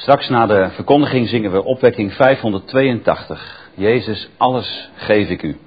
Straks na de verkondiging zingen we opwekking 582. Jezus, alles geef ik u.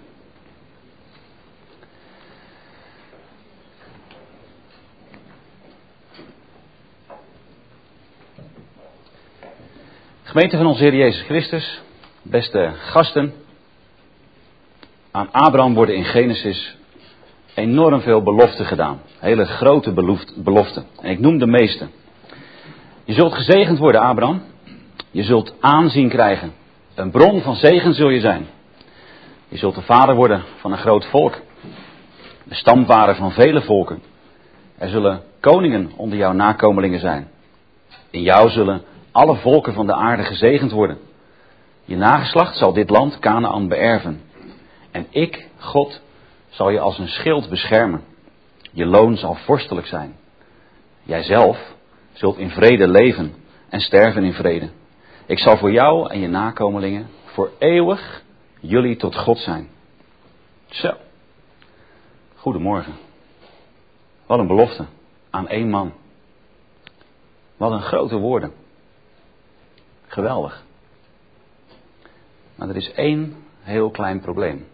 Gemeente van onze Heer Jezus Christus, beste gasten. Aan Abraham worden in Genesis enorm veel beloften gedaan. Hele grote beloften. En ik noem de meeste. Je zult gezegend worden, Abraham. Je zult aanzien krijgen. Een bron van zegen zul je zijn. Je zult de vader worden van een groot volk. De stamvader van vele volken. Er zullen koningen onder jouw nakomelingen zijn. In jou zullen alle volken van de aarde gezegend worden. Je nageslacht zal dit land Kanaän beërven. En ik, God, zal je als een schild beschermen. Je loon zal vorstelijk zijn. Jijzelf zult in vrede leven en sterven in vrede. Ik zal voor jou en je nakomelingen voor eeuwig jullie tot God zijn. Zo. Goedemorgen. Wat een belofte aan één man. Wat een grote woorden. Geweldig. Maar er is één heel klein probleem.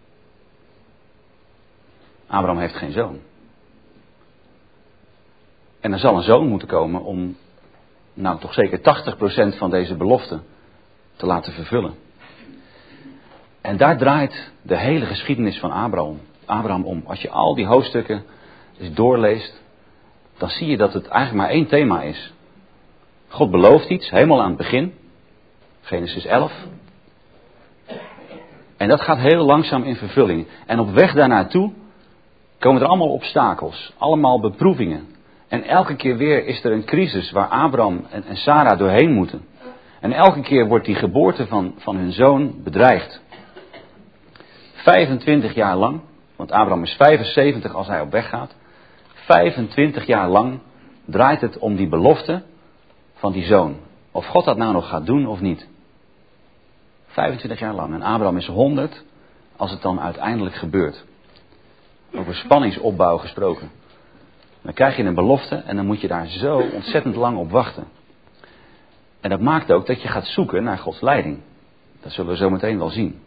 Abraham heeft geen zoon. En er zal een zoon moeten komen om, toch zeker 80% van deze belofte te laten vervullen. En daar draait de hele geschiedenis van Abraham om. Als je al die hoofdstukken eens doorleest, dan zie je dat het eigenlijk maar één thema is. God belooft iets, helemaal aan het begin. Genesis 11. En dat gaat heel langzaam in vervulling. En op weg daarnaartoe komen er allemaal obstakels, allemaal beproevingen. En elke keer weer is er een crisis waar Abraham en Sarah doorheen moeten. En elke keer wordt die geboorte van hun zoon bedreigd. 25 jaar lang, want Abraham is 75 als hij op weg gaat. 25 jaar lang draait het om die belofte van die zoon. Of God dat nou nog gaat doen of niet. 25 jaar lang. En Abraham is 100 als het dan uiteindelijk gebeurt. Over spanningsopbouw gesproken. Dan krijg je een belofte en dan moet je daar zo ontzettend lang op wachten. En dat maakt ook dat je gaat zoeken naar Gods leiding. Dat zullen we zo meteen wel zien.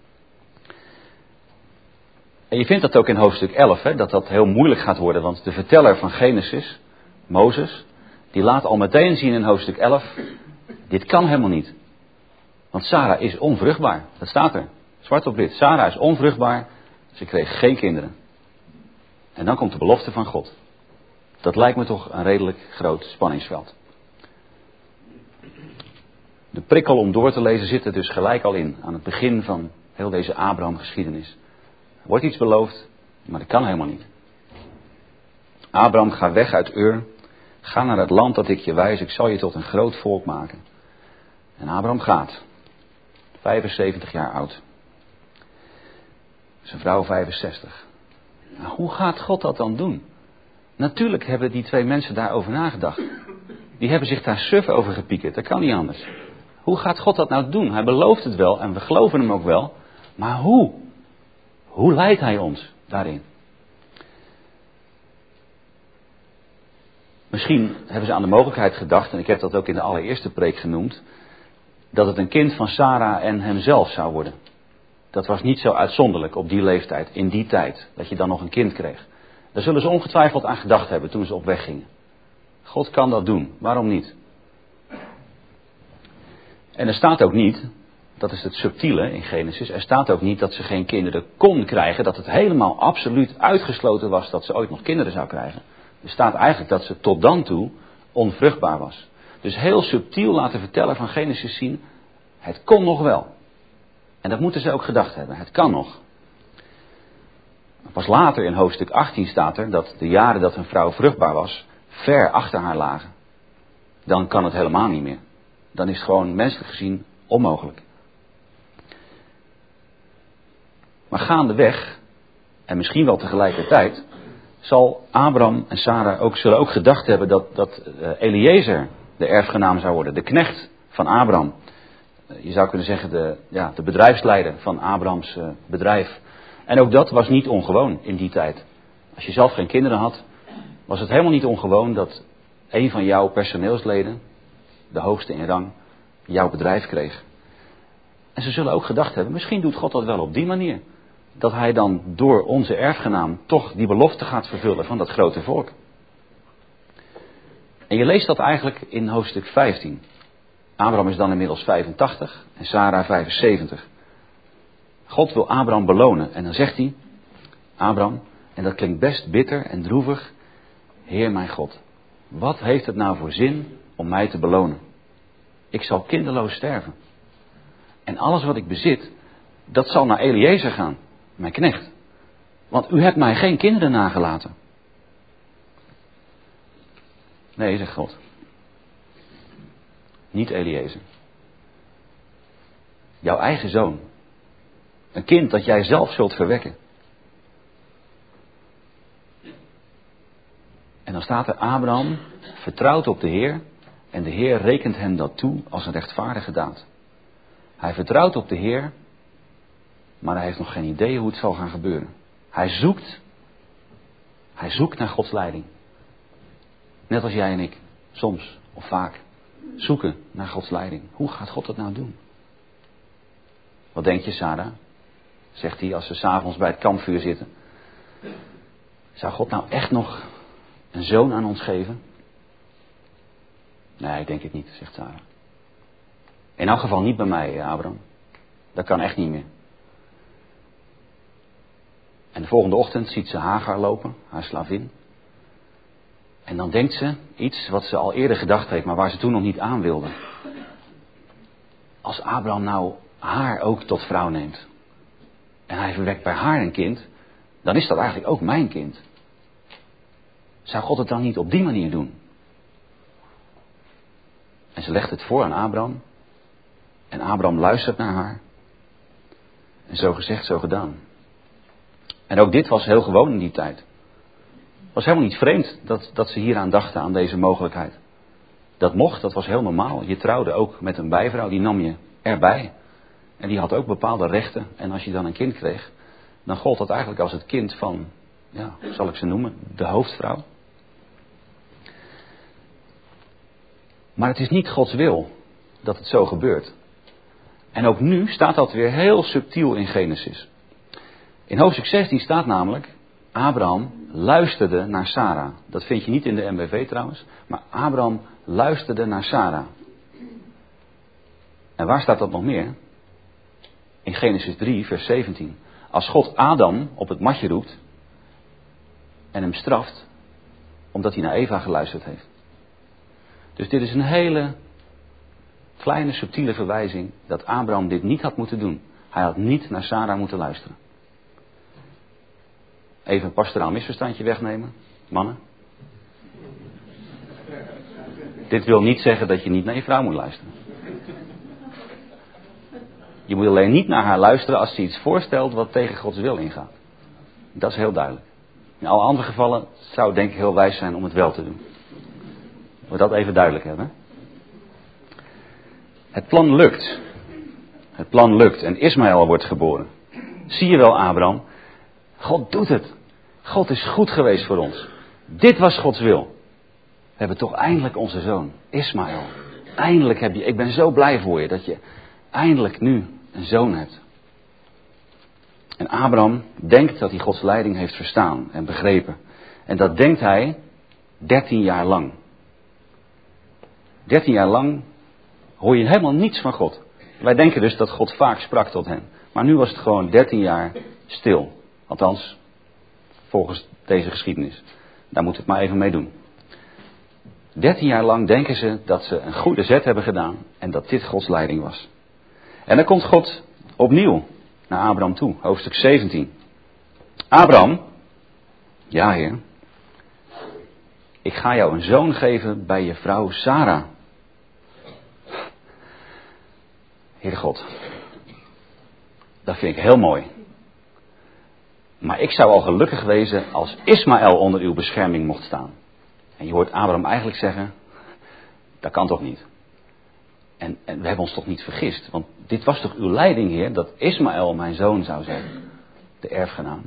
En je vindt dat ook in hoofdstuk 11, dat heel moeilijk gaat worden. Want de verteller van Genesis, Mozes, die laat al meteen zien in hoofdstuk 11, dit kan helemaal niet. Want Sarah is onvruchtbaar. Dat staat er, zwart op wit. Sarah is onvruchtbaar, ze kreeg geen kinderen. En dan komt de belofte van God. Dat lijkt me toch een redelijk groot spanningsveld. De prikkel om door te lezen zit er dus gelijk al in. Aan het begin van heel deze Abraham-geschiedenis. Er wordt iets beloofd, maar dat kan helemaal niet. Abraham, ga weg uit Ur. Ga naar het land dat ik je wijs. Ik zal je tot een groot volk maken. En Abraham gaat. 75 jaar oud. Zijn vrouw 65. Nou, hoe gaat God dat dan doen? Natuurlijk hebben die twee mensen daarover nagedacht. Die hebben zich daar suf over gepiekerd. Dat kan niet anders. Hoe gaat God dat nou doen? Hij belooft het wel en we geloven hem ook wel. Maar hoe? Hoe leidt hij ons daarin? Misschien hebben ze aan de mogelijkheid gedacht, en ik heb dat ook in de allereerste preek genoemd, dat het een kind van Sarah en hemzelf zou worden. Dat was niet zo uitzonderlijk op die leeftijd, in die tijd, dat je dan nog een kind kreeg. Daar zullen ze ongetwijfeld aan gedacht hebben toen ze op weg gingen. God kan dat doen, waarom niet? En er staat ook niet, dat is het subtiele in Genesis, er staat ook niet dat ze geen kinderen kon krijgen, dat het helemaal absoluut uitgesloten was dat ze ooit nog kinderen zou krijgen. Er staat eigenlijk dat ze tot dan toe onvruchtbaar was. Dus heel subtiel laten vertellen van Genesis zien, het kon nog wel. En dat moeten ze ook gedacht hebben, het kan nog. Pas later in hoofdstuk 18 staat er dat de jaren dat een vrouw vruchtbaar was, ver achter haar lagen. Dan kan het helemaal niet meer. Dan is het gewoon menselijk gezien onmogelijk. Maar gaandeweg, en misschien wel tegelijkertijd, zal Abraham en Sarah zullen ook gedacht hebben dat Eliezer de erfgenaam zou worden. De knecht van Abraham. Je zou kunnen zeggen de bedrijfsleider van Abrahams bedrijf. En ook dat was niet ongewoon in die tijd. Als je zelf geen kinderen had, was het helemaal niet ongewoon dat een van jouw personeelsleden de hoogste in rang, jouw bedrijf kreeg. En ze zullen ook gedacht hebben, misschien doet God dat wel op die manier. Dat hij dan door onze erfgenaam toch die belofte gaat vervullen van dat grote volk. En je leest dat eigenlijk in hoofdstuk 15. Abraham is dan inmiddels 85 en Sarah 75. God wil Abraham belonen en dan zegt hij, Abraham, en dat klinkt best bitter en droevig, Heer mijn God, wat heeft het nou voor zin om mij te belonen? Ik zal kinderloos sterven. En alles wat ik bezit, dat zal naar Eliezer gaan, mijn knecht. Want u hebt mij geen kinderen nagelaten. Nee, zegt God. Niet Eliezer. Jouw eigen zoon. Een kind dat jij zelf zult verwekken. En dan staat er Abraham vertrouwt op de Heer en de Heer rekent hem dat toe als een rechtvaardige daad. Hij vertrouwt op de Heer, maar hij heeft nog geen idee hoe het zal gaan gebeuren. Hij zoekt naar Gods leiding. Net als jij en ik, soms of vaak, zoeken naar Gods leiding. Hoe gaat God dat nou doen? Wat denk je, Sarah? Zegt hij als ze 's avonds bij het kampvuur zitten. Zou God nou echt nog een zoon aan ons geven? Nee, ik denk het niet, zegt Sarah. In elk geval niet bij mij, Abraham. Dat kan echt niet meer. En de volgende ochtend ziet ze Hagar lopen, haar slavin. En dan denkt ze iets wat ze al eerder gedacht heeft, maar waar ze toen nog niet aan wilde. Als Abraham nou haar ook tot vrouw neemt. En hij verwekt bij haar een kind. Dan is dat eigenlijk ook mijn kind. Zou God het dan niet op die manier doen? En ze legt het voor aan Abraham. En Abraham luistert naar haar. En zo gezegd, zo gedaan. En ook dit was heel gewoon in die tijd. Het was helemaal niet vreemd dat ze hieraan dachten, aan deze mogelijkheid. Dat mocht, dat was heel normaal. Je trouwde ook met een bijvrouw, die nam je erbij. En die had ook bepaalde rechten. En als je dan een kind kreeg, dan gold dat eigenlijk als het kind van, ja, zal ik ze noemen, de hoofdvrouw. Maar het is niet Gods wil dat het zo gebeurt. En ook nu staat dat weer heel subtiel in Genesis. In hoofdstuk 16 staat namelijk, Abraham luisterde naar Sarah. Dat vind je niet in de MBV trouwens, maar Abraham luisterde naar Sarah. En waar staat dat nog meer? In Genesis 3, vers 17. Als God Adam op het matje roept en hem straft, omdat hij naar Eva geluisterd heeft. Dus dit is een hele kleine subtiele verwijzing dat Abraham dit niet had moeten doen. Hij had niet naar Sarah moeten luisteren. Even een pastoraal misverstandje wegnemen, mannen. Dit wil niet zeggen dat je niet naar je vrouw moet luisteren. Je moet alleen niet naar haar luisteren als ze iets voorstelt wat tegen Gods wil ingaat. Dat is heel duidelijk. In alle andere gevallen zou het denk ik heel wijs zijn om het wel te doen. We dat even duidelijk hebben. Het plan lukt. Het plan lukt en Ismaël wordt geboren. Zie je wel, Abraham? God doet het. God is goed geweest voor ons. Dit was Gods wil. We hebben toch eindelijk onze zoon, Ismaël. Eindelijk heb je, ik ben zo blij voor je dat je eindelijk nu een zoon hebt. En Abraham denkt dat hij Gods leiding heeft verstaan en begrepen. En dat denkt hij 13 jaar lang. 13 jaar lang hoor je helemaal niets van God. Wij denken dus dat God vaak sprak tot hen. Maar nu was het gewoon 13 jaar stil. Althans, volgens deze geschiedenis. Daar moet het maar even mee doen. 13 jaar lang denken ze dat ze een goede zet hebben gedaan. En dat dit Gods leiding was. En dan komt God opnieuw naar Abraham toe. Hoofdstuk 17. Abraham. Ja, Heer. Ik ga jou een zoon geven bij je vrouw Sarah. Heer God. Dat vind ik heel mooi. Maar ik zou al gelukkig wezen als Ismaël onder uw bescherming mocht staan. En je hoort Abraham eigenlijk zeggen, dat kan toch niet. En we hebben ons toch niet vergist. Want dit was toch uw leiding, Heer, dat Ismaël mijn zoon zou zijn. De erfgenaam.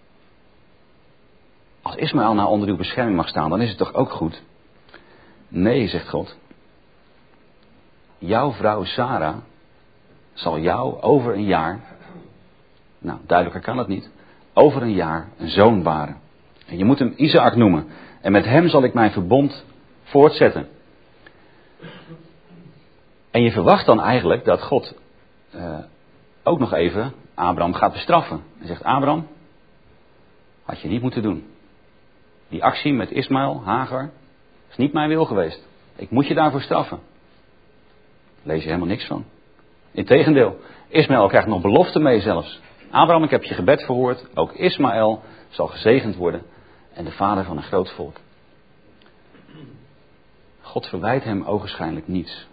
Als Ismaël nou onder uw bescherming mag staan, dan is het toch ook goed? Nee, zegt God. jouw vrouw Sarah zal jou over een jaar, nou duidelijker kan het niet, over een jaar een zoon baren. En je moet hem Isaac noemen. En met hem zal ik mijn verbond voortzetten. En je verwacht dan eigenlijk dat God ook nog even Abraham gaat bestraffen. Hij zegt, Abraham, had je niet moeten doen. Die actie met Ismaël, Hagar, is niet mijn wil geweest. Ik moet je daarvoor straffen. Daar lees je helemaal niks van. Integendeel, Ismaël krijgt nog belofte mee zelfs. Abraham, ik heb je gebed verhoord. Ook Ismaël zal gezegend worden. En de vader van een groot volk. God verwijt hem ogenschijnlijk niets.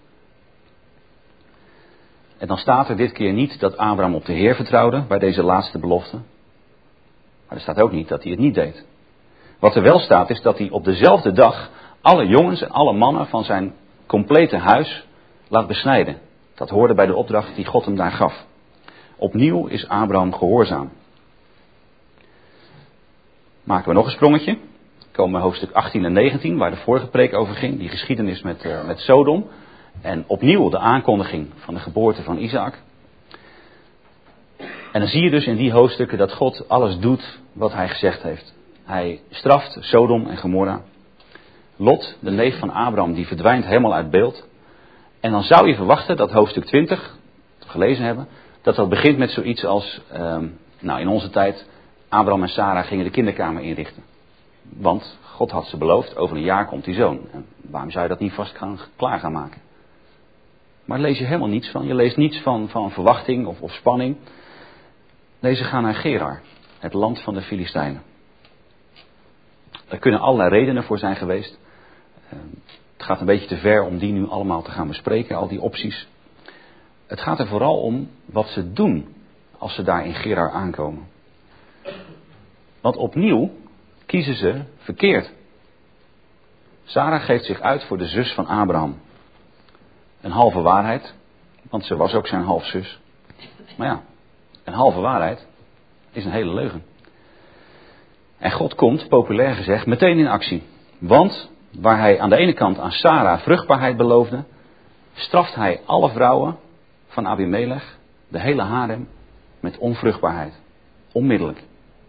En dan staat er dit keer niet dat Abraham op de Heer vertrouwde bij deze laatste belofte. Maar er staat ook niet dat hij het niet deed. Wat er wel staat is dat hij op dezelfde dag alle jongens en alle mannen van zijn complete huis laat besnijden. Dat hoorde bij de opdracht die God hem daar gaf. Opnieuw is Abraham gehoorzaam. Maken we nog een sprongetje. Komen we hoofdstuk 18 en 19 waar de vorige preek over ging. Die geschiedenis met Sodom. En opnieuw de aankondiging van de geboorte van Isaac. En dan zie je dus in die hoofdstukken dat God alles doet wat hij gezegd heeft. Hij straft Sodom en Gomorra. Lot, de neef van Abraham, die verdwijnt helemaal uit beeld. En dan zou je verwachten dat hoofdstuk 20, dat we gelezen hebben, dat begint met zoiets als, in onze tijd, Abraham en Sarah gingen de kinderkamer inrichten. Want God had ze beloofd, over een jaar komt die zoon. En waarom zou je dat niet vast klaar gaan maken? Maar daar lees je helemaal niets van. Je leest niets van verwachting of spanning. Nee, ze gaan naar Gerar, het land van de Filistijnen. Er kunnen allerlei redenen voor zijn geweest. Het gaat een beetje te ver om die nu allemaal te gaan bespreken, al die opties. Het gaat er vooral om wat ze doen als ze daar in Gerar aankomen. Want opnieuw kiezen ze verkeerd. Sarah geeft zich uit voor de zus van Abraham. Een halve waarheid, want ze was ook zijn halfzus. Maar ja, een halve waarheid is een hele leugen. En God komt, populair gezegd, meteen in actie. Want waar hij aan de ene kant aan Sarah vruchtbaarheid beloofde, straft hij alle vrouwen van Abimelech, de hele harem, met onvruchtbaarheid. Onmiddellijk.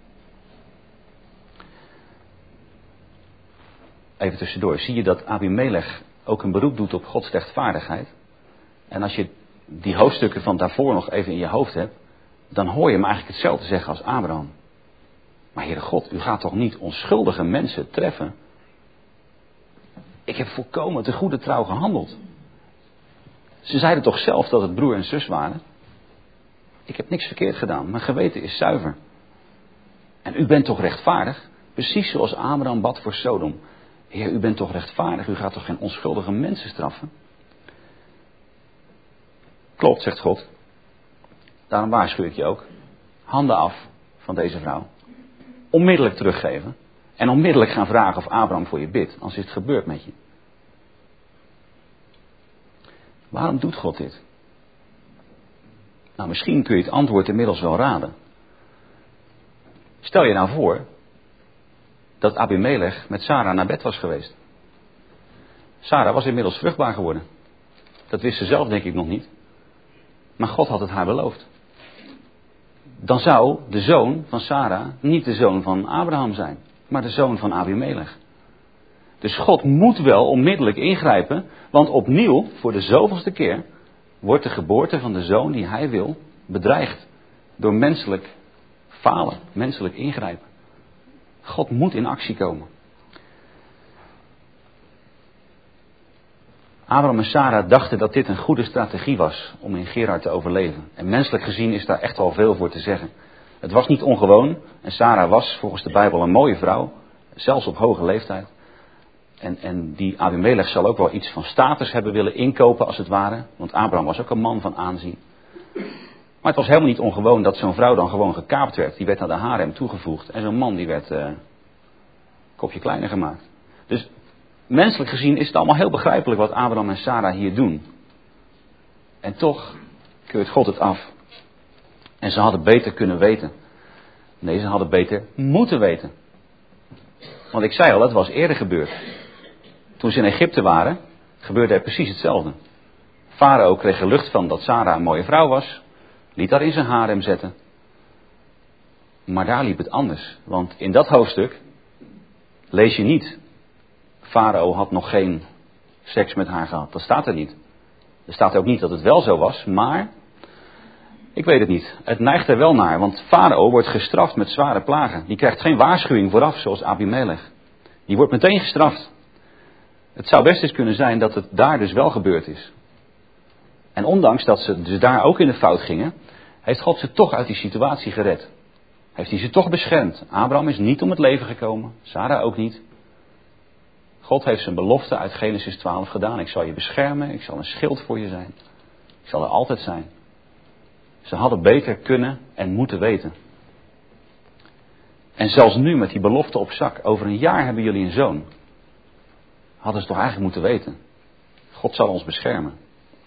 Even tussendoor, zie je dat Abimelech ook een beroep doet op Gods rechtvaardigheid. En als je die hoofdstukken van daarvoor nog even in je hoofd hebt, dan hoor je hem eigenlijk hetzelfde zeggen als Abraham. Maar Heere God, u gaat toch niet onschuldige mensen treffen? Ik heb volkomen te goede trouw gehandeld. Ze zeiden toch zelf dat het broer en zus waren? Ik heb niks verkeerd gedaan, mijn geweten is zuiver. En u bent toch rechtvaardig? Precies zoals Abraham bad voor Sodom. Heer, u bent toch rechtvaardig? U gaat toch geen onschuldige mensen straffen? Klopt, zegt God. Daarom waarschuw ik je ook. Handen af van deze vrouw. Onmiddellijk teruggeven. En onmiddellijk gaan vragen of Abraham voor je bidt. Anders is het gebeurd met je. Waarom doet God dit? Nou, misschien kun je het antwoord inmiddels wel raden. Stel je nou voor dat Abimelech met Sarah naar bed was geweest. Sarah was inmiddels vruchtbaar geworden. Dat wist ze zelf denk ik nog niet. Maar God had het haar beloofd. Dan zou de zoon van Sarah niet de zoon van Abraham zijn, maar de zoon van Abimelech. Dus God moet wel onmiddellijk ingrijpen, want opnieuw, voor de zoveelste keer, wordt de geboorte van de zoon die hij wil bedreigd door menselijk falen, menselijk ingrijpen. God moet in actie komen. Abraham en Sarah dachten dat dit een goede strategie was om in Gerar te overleven. En menselijk gezien is daar echt wel veel voor te zeggen. Het was niet ongewoon en Sarah was volgens de Bijbel een mooie vrouw, zelfs op hoge leeftijd. En die Abimelech zal ook wel iets van status hebben willen inkopen als het ware, want Abraham was ook een man van aanzien. Maar het was helemaal niet ongewoon dat zo'n vrouw dan gewoon gekaapt werd. Die werd naar de harem toegevoegd en zo'n man die werd een kopje kleiner gemaakt. Dus menselijk gezien is het allemaal heel begrijpelijk wat Abraham en Sarah hier doen. En toch keurt God het af. En ze hadden beter kunnen weten. Nee, ze hadden beter moeten weten. Want ik zei al, dat was eerder gebeurd. Toen ze in Egypte waren, gebeurde er precies hetzelfde. Farao kreeg er lucht van dat Sara een mooie vrouw was. Liet haar in zijn harem zetten. Maar daar liep het anders. Want in dat hoofdstuk lees je niet. Farao had nog geen seks met haar gehad. Dat staat er niet. Er staat ook niet dat het wel zo was. Maar, ik weet het niet. Het neigt er wel naar. Want Farao wordt gestraft met zware plagen. Die krijgt geen waarschuwing vooraf zoals Abimelech. Die wordt meteen gestraft. Het zou best eens kunnen zijn dat het daar dus wel gebeurd is. En ondanks dat ze dus daar ook in de fout gingen, heeft God ze toch uit die situatie gered. Heeft hij ze toch beschermd. Abraham is niet om het leven gekomen. Sara ook niet. God heeft zijn belofte uit Genesis 12 gedaan. Ik zal je beschermen. Ik zal een schild voor je zijn. Ik zal er altijd zijn. Ze hadden beter kunnen en moeten weten. En zelfs nu met die belofte op zak. Over een jaar hebben jullie een zoon. Hadden ze toch eigenlijk moeten weten. God zal ons beschermen.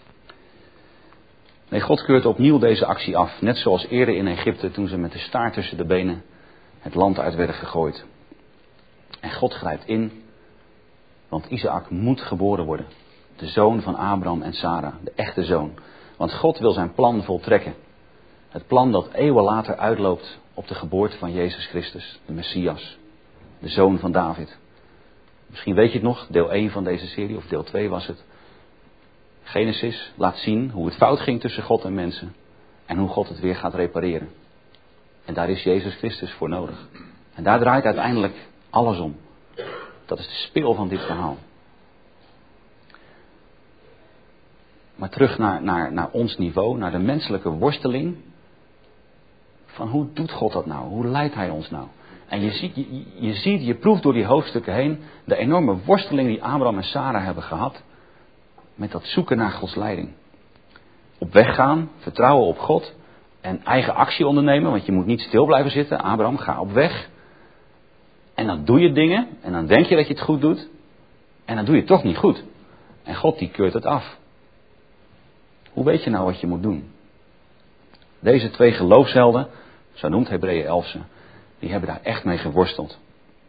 Nee, God keurt opnieuw deze actie af. Net zoals eerder in Egypte toen ze met de staart tussen de benen het land uit werden gegooid. En God grijpt in. Want Isaac moet geboren worden. De zoon van Abraham en Sara. De echte zoon. Want God wil zijn plan voltrekken. Het plan dat eeuwen later uitloopt op de geboorte van Jezus Christus. De Messias. De zoon van David. Misschien weet je het nog. Deel 1 van deze serie. Of deel 2 was het. Genesis laat zien hoe het fout ging tussen God en mensen. En hoe God het weer gaat repareren. En daar is Jezus Christus voor nodig. En daar draait uiteindelijk alles om. Dat is de speel van dit verhaal. Maar terug naar ons niveau, naar de menselijke worsteling. Van hoe doet God dat nou? Hoe leidt hij ons nou? En je proeft door die hoofdstukken heen de enorme worsteling die Abraham en Sara hebben gehad. Met dat zoeken naar Gods leiding. Op weg gaan, vertrouwen op God. En eigen actie ondernemen, want je moet niet stil blijven zitten. Abraham, ga op weg. En dan doe je dingen. En dan denk je dat je het goed doet. En dan doe je het toch niet goed. En God die keurt het af. Hoe weet je nou wat je moet doen? Deze 2 geloofshelden, zo noemt Hebreeën 11 ze, die hebben daar echt mee geworsteld.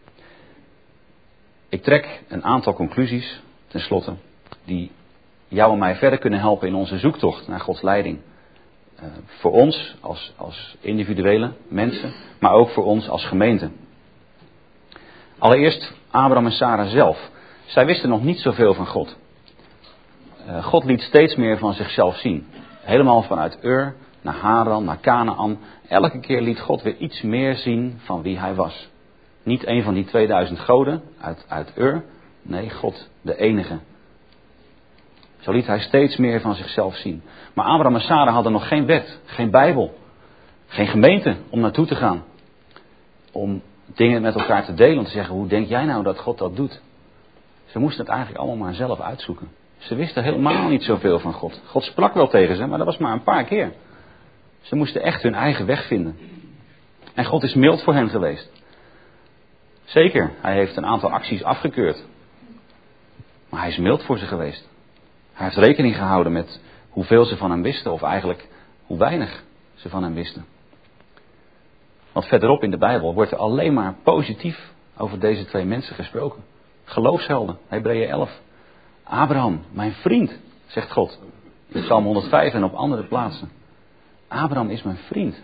Ik trek een aantal conclusies, tenslotte, die jou en mij verder kunnen helpen in onze zoektocht naar Gods leiding. Voor ons als individuele mensen, maar ook voor ons als gemeente. Allereerst Abraham en Sara zelf. Zij wisten nog niet zoveel van God. God liet steeds meer van zichzelf zien. Helemaal vanuit Ur naar Haran, naar Kanaan. Elke keer liet God weer iets meer zien van wie hij was. Niet een van die 2000 goden uit Ur. Nee, God, de enige. Zo liet hij steeds meer van zichzelf zien. Maar Abraham en Sara hadden nog geen wet, geen Bijbel. Geen gemeente om naartoe te gaan. Om dingen met elkaar te delen. Om te zeggen, hoe denk jij nou dat God dat doet? Ze moesten het eigenlijk allemaal maar zelf uitzoeken. Ze wisten helemaal niet zoveel van God. God sprak wel tegen ze, maar dat was maar een paar keer. Ze moesten echt hun eigen weg vinden. En God is mild voor hen geweest. Zeker, hij heeft een aantal acties afgekeurd. Maar hij is mild voor ze geweest. Hij heeft rekening gehouden met hoeveel ze van hem wisten. Of eigenlijk hoe weinig ze van hem wisten. Want verderop in de Bijbel wordt er alleen maar positief over deze 2 mensen gesproken. Geloofshelden, Hebreeën 11. Abraham, mijn vriend, zegt God. In Psalm 105 en op andere plaatsen. Abraham is mijn vriend.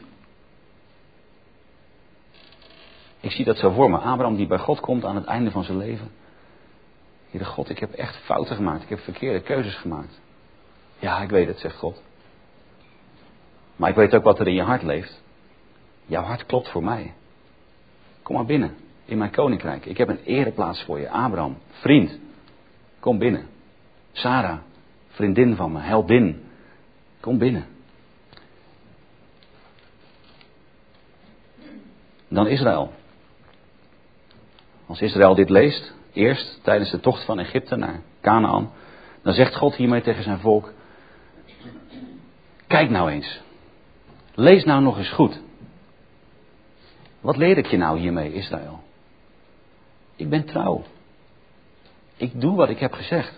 Ik zie dat zo voor me. Abraham die bij God komt aan het einde van zijn leven. Heere God, ik heb echt fouten gemaakt. Ik heb verkeerde keuzes gemaakt. Ja, ik weet het, zegt God. Maar ik weet ook wat er in je hart leeft. Jouw hart klopt voor mij. Kom maar binnen, in mijn koninkrijk. Ik heb een ereplaats voor je. Abraham, vriend. Kom binnen. Sara, vriendin van me, heldin. Kom binnen. Dan Israël. Als Israël dit leest, eerst tijdens de tocht van Egypte naar Kanaan, dan zegt God hiermee tegen zijn volk: kijk nou eens. Lees nou nog eens goed. Wat leer ik je nou hiermee, Israël? Ik ben trouw. Ik doe wat ik heb gezegd.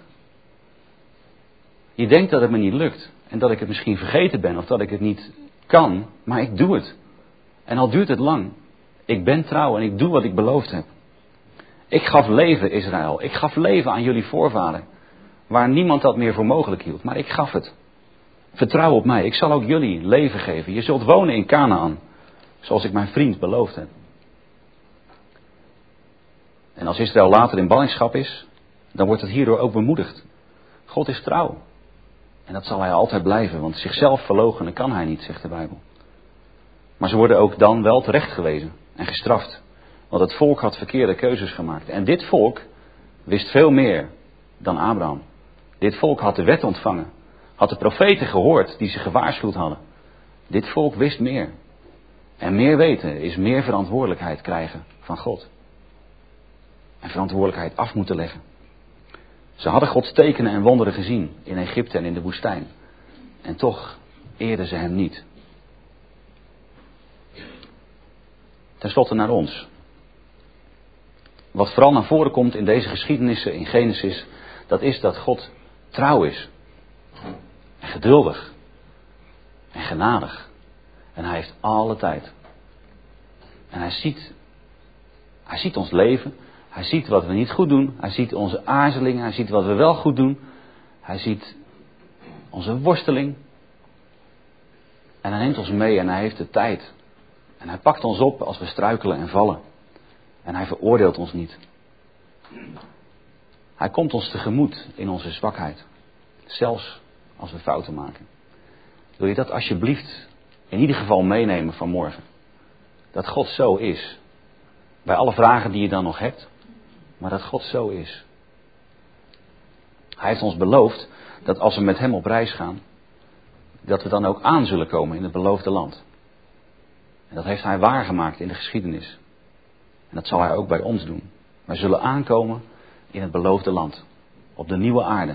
Je denkt dat het me niet lukt. En dat ik het misschien vergeten ben. Of dat ik het niet kan. Maar ik doe het. En al duurt het lang. Ik ben trouw en ik doe wat ik beloofd heb. Ik gaf leven, Israël. Ik gaf leven aan jullie voorvader. waar niemand dat meer voor mogelijk hield. Maar ik gaf het. Vertrouw op mij. Ik zal ook jullie leven geven. Je zult wonen in Kanaan, zoals ik mijn vriend beloofd heb. En als Israël later in ballingschap is, dan wordt het hierdoor ook bemoedigd. God is trouw. En dat zal hij altijd blijven, want zichzelf verloochenen kan hij niet, zegt de Bijbel. Maar ze worden ook dan wel terechtgewezen en gestraft. Want het volk had verkeerde keuzes gemaakt. En dit volk wist veel meer dan Abraham. Dit volk had de wet ontvangen. Had de profeten gehoord die ze gewaarschuwd hadden. Dit volk wist meer. En meer weten is meer verantwoordelijkheid krijgen van God. En verantwoordelijkheid af moeten leggen. Ze hadden Gods tekenen en wonderen gezien in Egypte en in de woestijn. En toch eerden ze hem niet. Ten slotte naar ons. Wat vooral naar voren komt in deze geschiedenissen in Genesis, dat is dat God trouw is. En geduldig. En genadig. En hij heeft alle tijd. En hij ziet ons leven. Hij ziet wat we niet goed doen. Hij ziet onze aarzelingen. Hij ziet wat we wel goed doen. Hij ziet onze worsteling. En hij neemt ons mee en hij heeft de tijd. En hij pakt ons op als we struikelen en vallen. En hij veroordeelt ons niet. Hij komt ons tegemoet in onze zwakheid. Zelfs als we fouten maken. Wil je dat alsjeblieft in ieder geval meenemen vanmorgen? Dat God zo is. Bij alle vragen die je dan nog hebt. Maar dat God zo is. Hij heeft ons beloofd dat als we met hem op reis gaan, dat we dan ook aan zullen komen in het beloofde land. En dat heeft hij waargemaakt in de geschiedenis. En dat zal hij ook bij ons doen. Wij zullen aankomen in het beloofde land. Op de nieuwe aarde.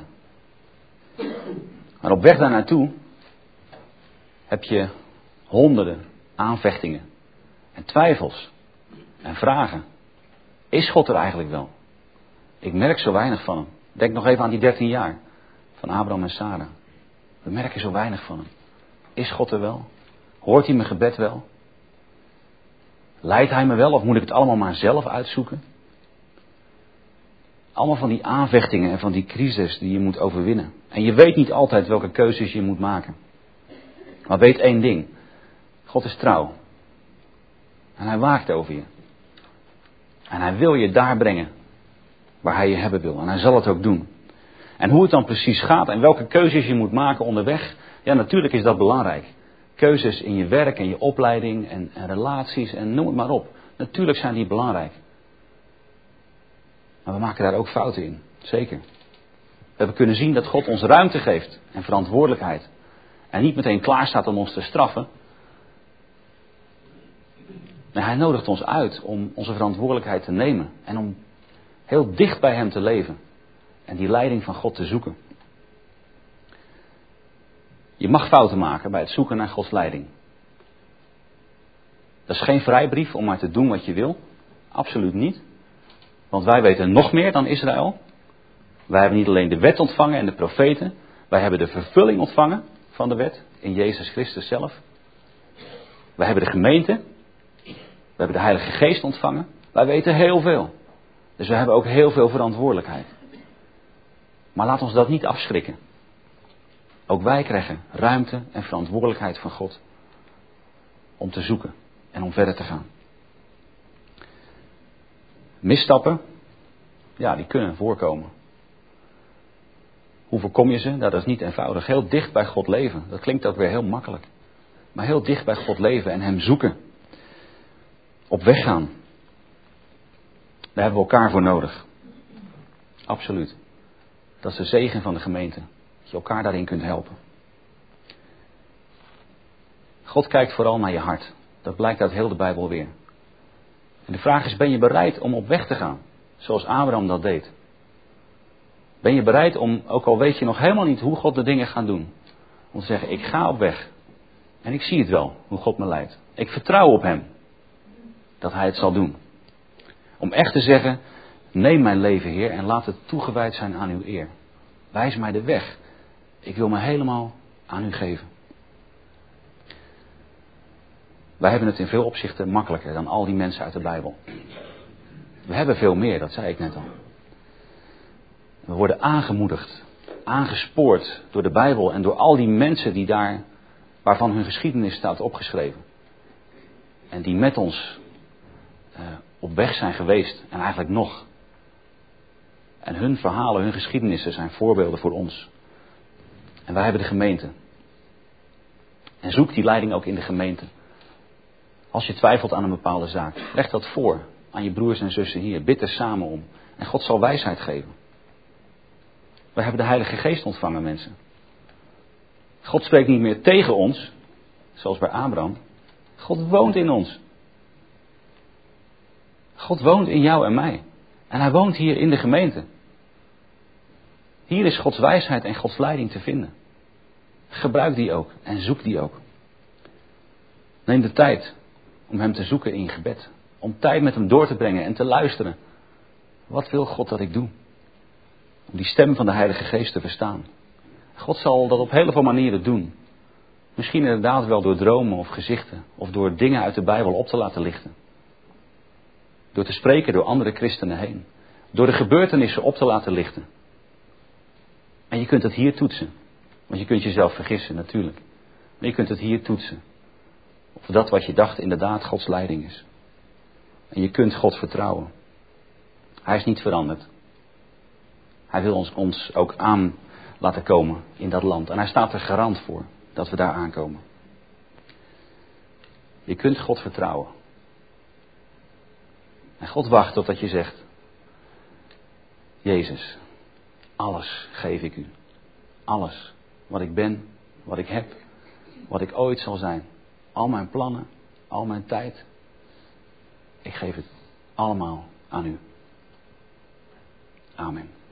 Maar op weg daar naartoe heb je honderden aanvechtingen. En twijfels. En vragen. Is God er eigenlijk wel? Ik merk zo weinig van hem. Denk nog even aan die 13 jaar. Van Abraham en Sarah. We merken zo weinig van hem. Is God er wel? Hoort hij mijn gebed wel? Leidt hij me wel of moet ik het allemaal maar zelf uitzoeken? Allemaal van die aanvechtingen en van die crisis die je moet overwinnen. En je weet niet altijd welke keuzes je moet maken. Maar weet één ding. God is trouw. En hij waakt over je. En hij wil je daar brengen waar hij je hebben wil. En hij zal het ook doen. En hoe het dan precies gaat en welke keuzes je moet maken onderweg. Ja, natuurlijk is dat belangrijk. Keuzes in je werk en je opleiding en relaties en noem het maar op. Natuurlijk zijn die belangrijk. Maar we maken daar ook fouten in. Zeker. We hebben kunnen zien dat God ons ruimte geeft en verantwoordelijkheid. En niet meteen klaar staat om ons te straffen. Maar hij nodigt ons uit om onze verantwoordelijkheid te nemen. En om heel dicht bij hem te leven. En die leiding van God te zoeken. Je mag fouten maken bij het zoeken naar Gods leiding. Dat is geen vrijbrief om maar te doen wat je wil. Absoluut niet. Want wij weten nog meer dan Israël. Wij hebben niet alleen de wet ontvangen en de profeten. Wij hebben de vervulling ontvangen van de wet in Jezus Christus zelf. Wij hebben de gemeente. We hebben de Heilige Geest ontvangen. Wij weten heel veel. Dus we hebben ook heel veel verantwoordelijkheid. Maar laat ons dat niet afschrikken. Ook wij krijgen ruimte en verantwoordelijkheid van God. Om te zoeken en om verder te gaan. Misstappen, ja, die kunnen voorkomen. Hoe voorkom je ze? Nou, dat is niet eenvoudig. Heel dicht bij God leven. Dat klinkt ook weer heel makkelijk. Maar heel dicht bij God leven en hem zoeken. Op weg gaan. Daar hebben we elkaar voor nodig. Absoluut. Dat is de zegen van de gemeente. Dat je elkaar daarin kunt helpen. God kijkt vooral naar je hart. Dat blijkt uit heel de Bijbel weer. En de vraag is, ben je bereid om op weg te gaan? Zoals Abraham dat deed. Ben je bereid om, ook al weet je nog helemaal niet hoe God de dingen gaat doen. Om te zeggen, ik ga op weg. En ik zie het wel, hoe God me leidt. Ik vertrouw op hem. Dat hij het zal doen. Om echt te zeggen, neem mijn leven Heer en laat het toegewijd zijn aan uw eer. Wijs mij de weg. Ik wil me helemaal aan u geven. Wij hebben het in veel opzichten makkelijker dan al die mensen uit de Bijbel. We hebben veel meer, dat zei ik net al. We worden aangemoedigd aangespoord door de Bijbel en door al die mensen die daar, waarvan hun geschiedenis staat opgeschreven. En die met ons op weg zijn geweest en eigenlijk nog. En hun verhalen, hun geschiedenissen zijn voorbeelden voor ons. En wij hebben de gemeente. En zoek die leiding ook in de gemeente. Als je twijfelt aan een bepaalde zaak, leg dat voor aan je broers en zussen hier. Bid er samen om. En God zal wijsheid geven. We hebben de Heilige Geest ontvangen, mensen. God spreekt niet meer tegen ons, zoals bij Abraham. God woont in ons. God woont in jou en mij. En hij woont hier in de gemeente. Hier is Gods wijsheid en Gods leiding te vinden. Gebruik die ook en zoek die ook. Neem de tijd om hem te zoeken in gebed. Om tijd met hem door te brengen en te luisteren. Wat wil God dat ik doe? Om die stem van de Heilige Geest te verstaan. God zal dat op heel veel manieren doen. Misschien inderdaad wel door dromen of gezichten. Of door dingen uit de Bijbel op te laten lichten. Door te spreken door andere christenen heen. Door de gebeurtenissen op te laten lichten. En je kunt het hier toetsen. Want je kunt jezelf vergissen natuurlijk. Maar je kunt het hier toetsen. Of dat wat je dacht inderdaad Gods leiding is. En je kunt God vertrouwen. Hij is niet veranderd. Hij wil ons ook aan laten komen in dat land. En hij staat er garant voor dat we daar aankomen. Je kunt God vertrouwen. En God wacht totdat je zegt: Jezus, alles geef ik u. Alles. Wat ik ben, wat ik heb, wat ik ooit zal zijn. Al mijn plannen, al mijn tijd. Ik geef het allemaal aan u. Amen.